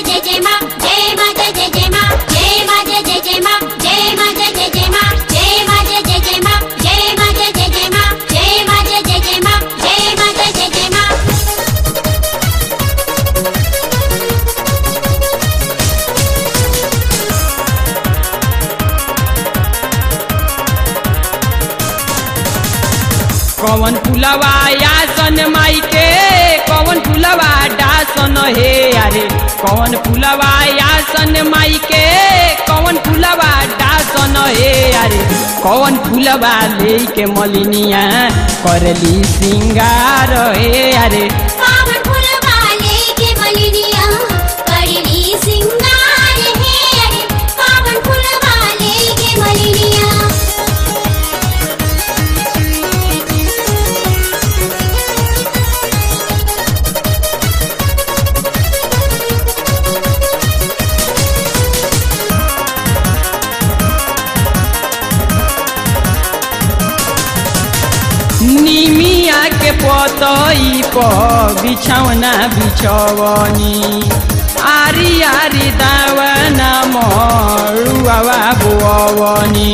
जय जय माँ जय माँ जय जय जय माँ जय माँ जय जय जय माँ जय माँ जय जय जय माँ जय माँ जय जय जय माँ जय माँ जय जय जय माँ जय माँ जय जय जय माँ जय माँ जय जय जय माँ। कौन फुलवा यासन माई के कौन फुलवा डासन हे अरे कौन फुलवा यासन माई के कौन फुलवा डासन हे अरे कौन फुलवा ले के मलिनिया करली सिंगार हे अरे कौन फुलवा लेके मलिनिया करली सिंगार हे अरे कौन फुलवा लेके मलिनिया। निमिया के पतई पर बिछौना बिछवनी आरी आरी दावना मरुआ बोवनी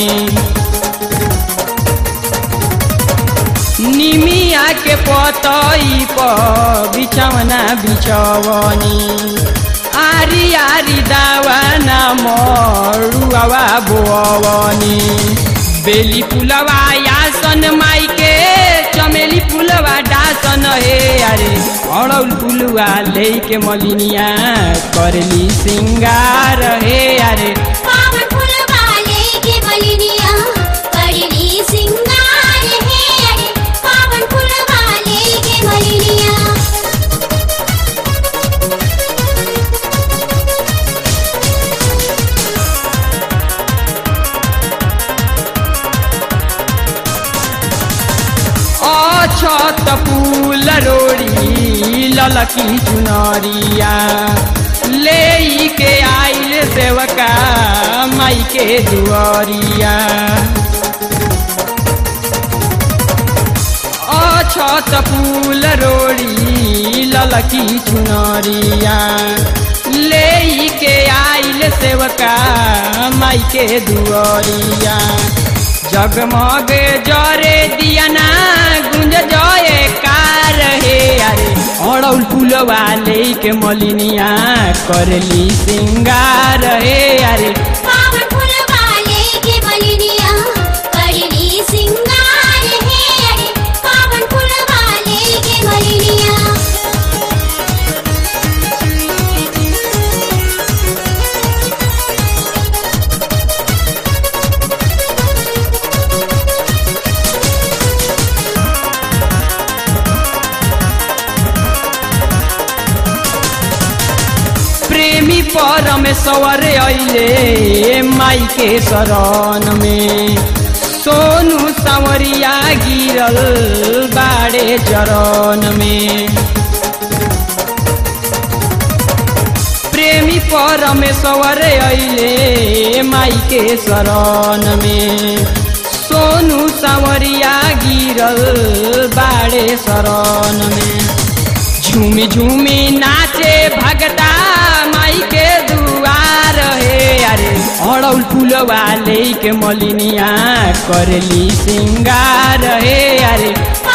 निमिया के पतई पर बिछौना बिछवनी आरी आरी दावना मरुआ बोवनी बेली फुलवा यासन माई के चमेली फुलवा डासन हे अरे अड़ौल फुलवा ले के मलिनिया करली सिंगार हे अरे कौन फुलवा लेके मलिनिया करली सिंगार हे अरे कौन फुलवा लेके मलिनिया। छत फूल रोड़ी ललकी चुनरिया ले के आइल सेवका माई के दुआरिया छत फूल रोड़ी ललकी चुनरिया ले के आइल सेवका माई के दुआरिया जगमग जरे दियाना गुंज जय कार हे अरे अड़ौल फुलवा ले के मलिनिया करली सिंगार हे अरे कौन फुलवा लेके मलिनिया करली सिंगार हे अरे कौन फुलवा लेके मलिनिया। प्रेमी परमेश्वर अइले माई के शरण में सोनू सांवरिया गिरल बाड़े चरण में प्रेमी परमेश्वर अइले माई के शरण में सोनू सांवरिया गिरल बाड़े शरण में झूमी झूमी नाचे भगता माई के दुआर हे अरे अड़ौल फुलवा ले के मलिनिया करली सिंगार हे अरे